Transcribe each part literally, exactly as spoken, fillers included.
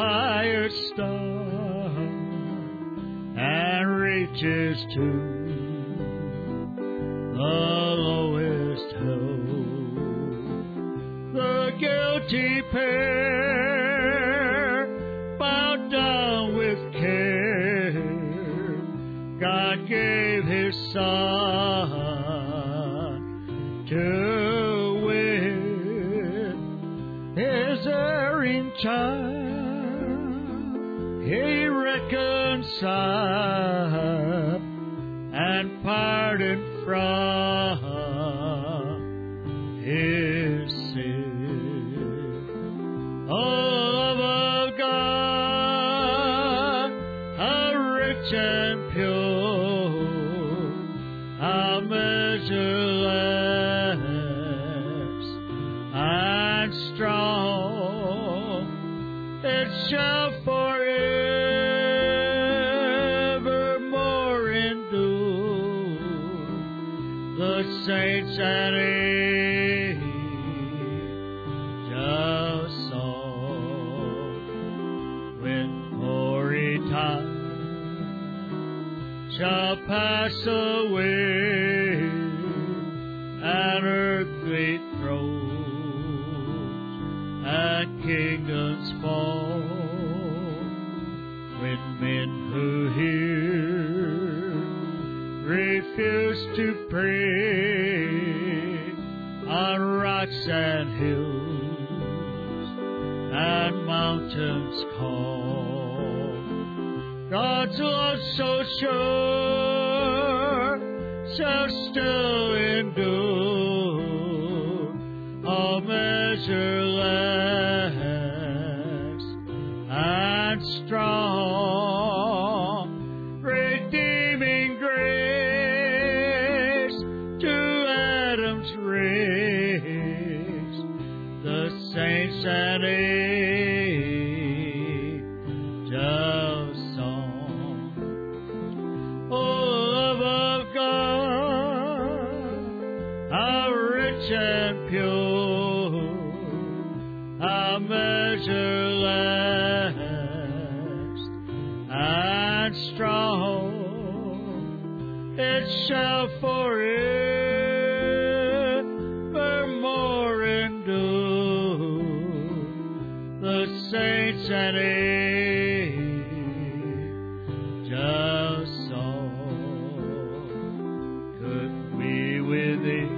highest star and reaches to the lowest hell. The guilty pair bowed down with care. God gave His Son to win His erring child. He reconciled and pardoned from His sin. Oh, love of God, how rich and pure, how measureless and strong, it shall forevermore endure. The saints and angels song, when hoary time shall pass away and earthly thrones and kingdoms fall, when men who hear refuse to pray on rocks and hills and mountains call. God's love so sure shall still endure, all measureless and strong, redeeming grace to Adam's race, the saints and angels song. Oh, love of God, how rich and pure, how measureless and strong, it shall forevermore endure. The saints and angels song. Could we within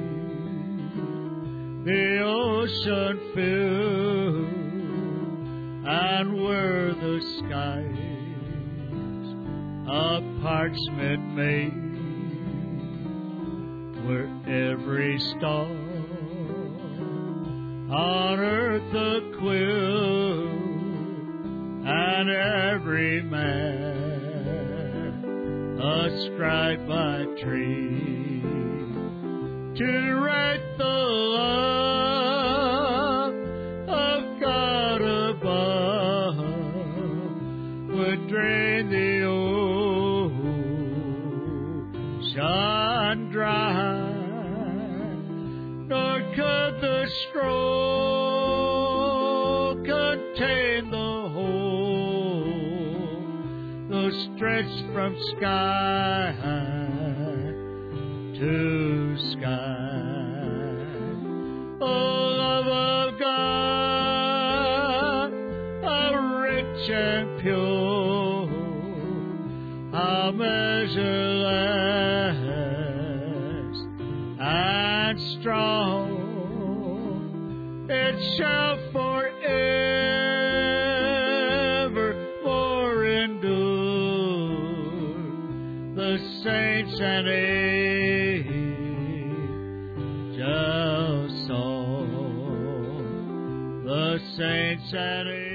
the ocean fill, and were the skies a parchment made, were every star on earth a quill, and every man a scribe by trade, to write the love of God above, would drain the ocean dry, nor could the scroll contain the whole, though stretched from sky to sky. Oh, love of God, how rich and pure, how measureless and strong, it shall forevermore endure. The saints and angels song, the saints and angels